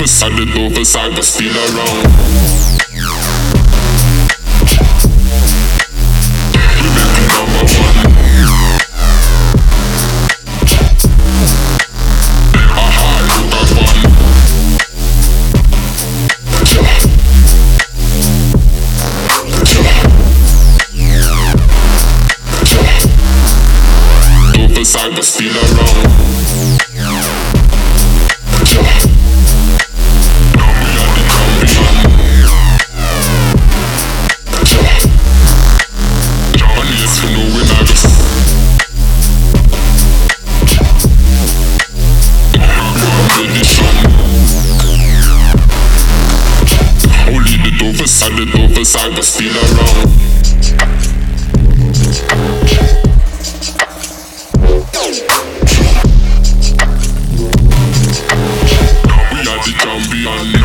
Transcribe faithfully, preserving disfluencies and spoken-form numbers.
side, the over side, but still around. We make it number one. Aha, you got one. Over side, but still around. Side it over side, but still around. We are the champion.